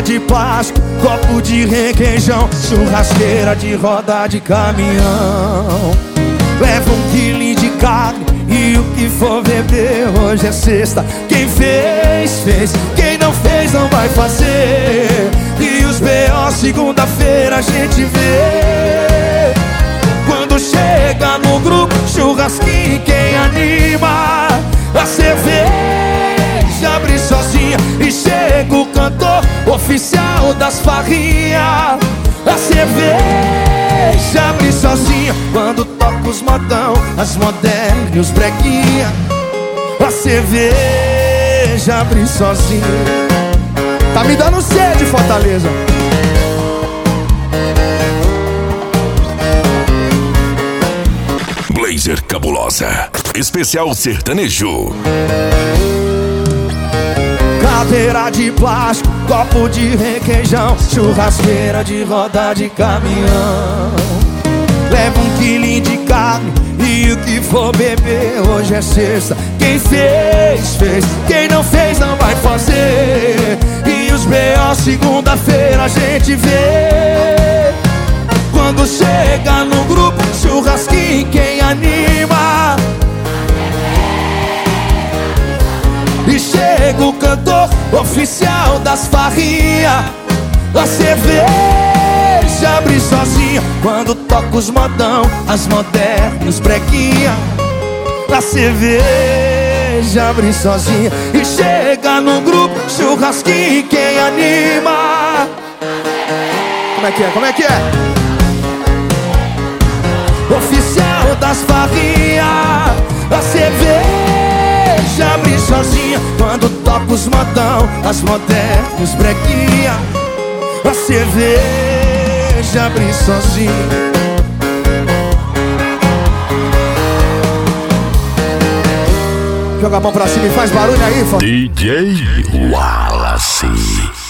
de plástico, copo de requeijão, churrasqueira de roda de caminhão. Leva 1 quilo de carne e o que for beber. Hoje é sexta, quem fez, fez. Quem não fez, não vai fazer. E os B.O. segunda-feira a gente vê. Quando chega no grupo, churrasquinho, quem anima? A cerveja abre sozinha e chega o cantor oficial das farrinhas. A cerveja abre sozinha quando toca os modão, as modernas e os breguinha. A cerveja abre sozinha. Tá me dando sede, Fortaleza. Blazer Cabulosa, especial sertanejo. Cadeira de plástico, copo de requeijão, churrasqueira de roda de caminhão. Leva 1 quilo de carne e o que for beber. Hoje é sexta, quem fez, fez. Quem não fez, não vai fazer. E os B.O. segunda-feira a gente vê. Quando chega no grupo, churrasquinho, quem anima? E chega o cantor oficial das farrinhas. A cerveja abre sozinha quando toca os modão, as modernas e os breguinha. A cerveja abre sozinha e chega no grupo, churrasquinho, quem anima? Como é que é? Como é que é? Oficial das farrinhas. A cerveja abre sozinha quando toca os modão, as modernas e os breguinha. A cerveja abre sozinha. Joga a mão pra cima e faz barulho aí, DJ Wallace.